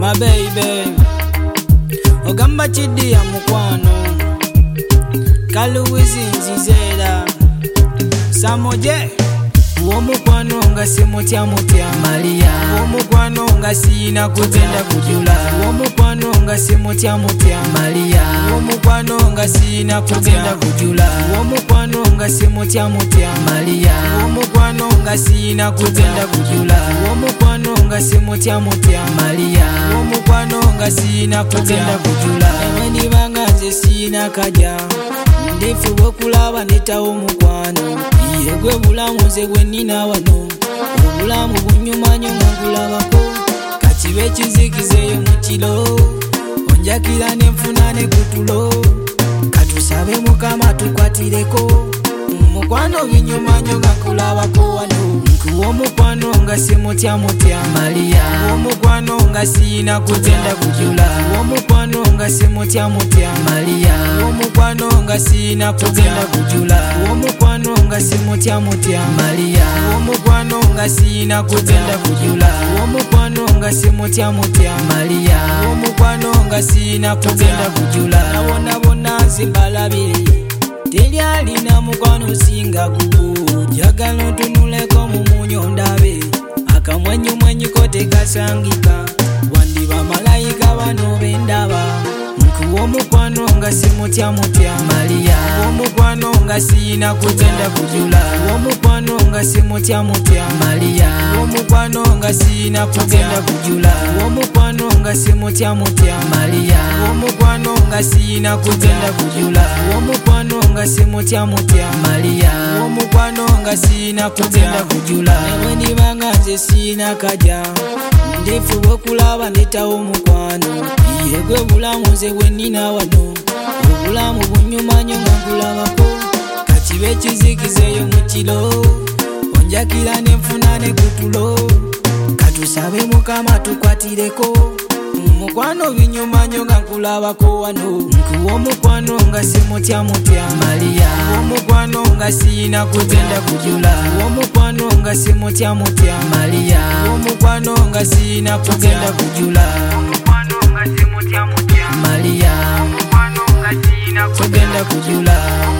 my baby. Ogamba chidi ya mukwano Kaluwizi nzizera Samoje uwo mukwano nga simutya mutya Maria uwo mukwano nga sina kutenda kujula uwo mukwano nga simutya mutya Maria uwo mukwano nga sina kutenda kujula uwo mukwano nga simutya mutya Maria uwo mukwano nga sina kutenda kujula uwo mukwano nga simutya mutya Maria uwo mukwano nga sina kutenda kujula ewe nibanga nze sina kaja ndifuba okulaba netawo mukwano yegwe bulamu nze gwe nina wano obulamu bunyumanyo nga nkulabako kakibe kizikizeyo mu kiro onjakira nenfuna ne kutulo katusabe mukama tukwatireko mukwano binyumanyo nga nkulabako wano nkuwo mukwano nga simutya mutya Maria uwo mukwano nga sina kutenda kujula uwo mukwano nga simutya mutya Maria uwo mukwano nga sina kutenda kujula uwo mukwano nga simutya mutya Maria uwo mukwano nga sina kutenda kujula uwo mukwano nga simutya mutya Maria uwo mukwano nga sina kutenda kujula nabona zimbalabire teri alina mukwano singa gugu jagala otunuleko mu munyo ndabe akamwenyumwenyiko tekasangika wandiba malayika bano bendaba nkuwo mukwano nga simutya mutya Maria uwo mukwano nga sina kutenda kujula uwo mukwano nga simutya mutya Maria uwo mukwano nga sina kutenda kujula uwo mukwano nga simutya mutya Maria uwo mukwano nga sina kutenda kujula uwo mukwano nga simutya mutya Maria uwo mukwano nga sina kutenda kujula ewe nibanga nze sina kaja ndifuba okulaba netawo mukwano yegwe bulamu nze gwe nina wano obulamu bunyumanyo nga nkulabako kakibe kizikizeyo mu kiro onjakira nenfuna ne kutulo katusabe mukama tukwatireko mukwano binyumanyo nga nkulabako wano nkuwo mukwano nga simutya mutya Maria uwo mukwano nga sina kutenda kujula uwo mukwano nga simutya mutya Maria uwo mukwano nga sina kutenda kujula uwo mukwano nga simutya mutya Maria uwo mukwano nga sina kutenda kujula